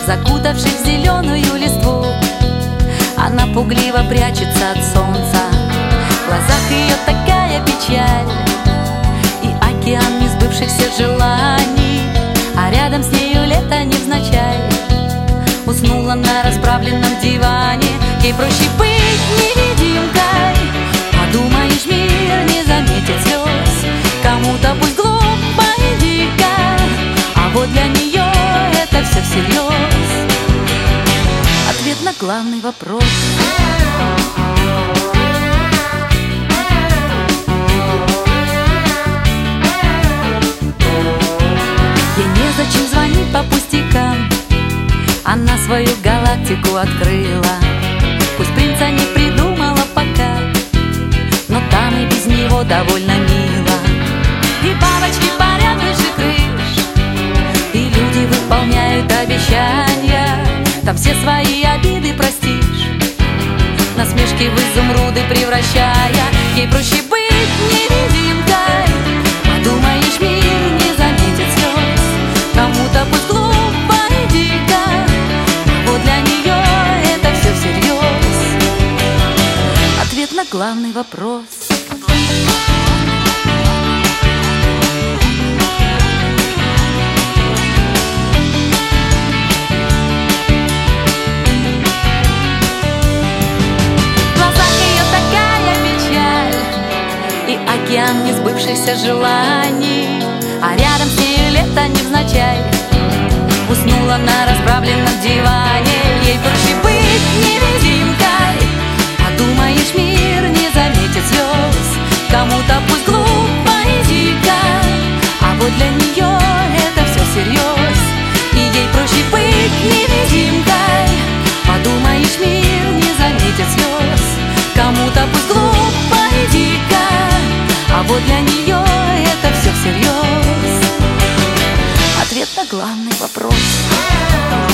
Закутавшись в зеленую листву, она пугливо прячется от солнца. В глазах ее такая печаль и океан несбывшихся желаний, а рядом с нею лето невзначай. Уснула на расправленном диване. Ей проще быть невидимкой. Подумаешь, мир не заметит слез. Кому-то пусть глупо и дико, а вот для нее это все всерьез. Ответ на главный вопрос. Ей незачем звонить по пустякам, она свою галактику открыла. Пусть принца не придумала пока, но там и без него довольно мило. И бабочки парят выше крыш, и люди выполняют обещания. Там все свои обиды простишь, насмешки в изумруды превращая. Ей проще быть невидимкой. Подумаешь, мир не заметит слез. Кому-то пусть глупо и дико, вот для нее это все всерьез. Ответ на главный вопрос. Океан несбывшихся желаний, а рядом с нею лето невзначай. Уснула на расправленном диване. Ей проще быть невидимкой. Подумаешь, мир не заметит слез. Кому-то пусть глупо и дико, а вот для нее это все всерьез. И ей проще быть невидимкой. Подумаешь, мир не заметит слез. Кому-то пусть глупо и дико, а вот для нее это все всерьез. Ответ на главный вопрос.